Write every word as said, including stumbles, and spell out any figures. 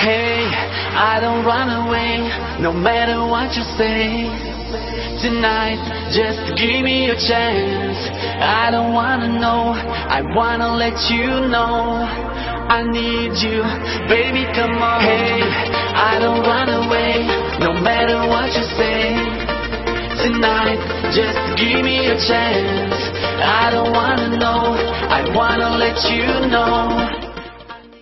Hey, I don't run away, no matter what you say. Tonight, just give me a chance. I don't wanna know, I wanna let you know I need you, baby, come on. Hey, I don't run away, no matter what you say. Tonight, just give me a chance. I don't wanna know, I wanna let you know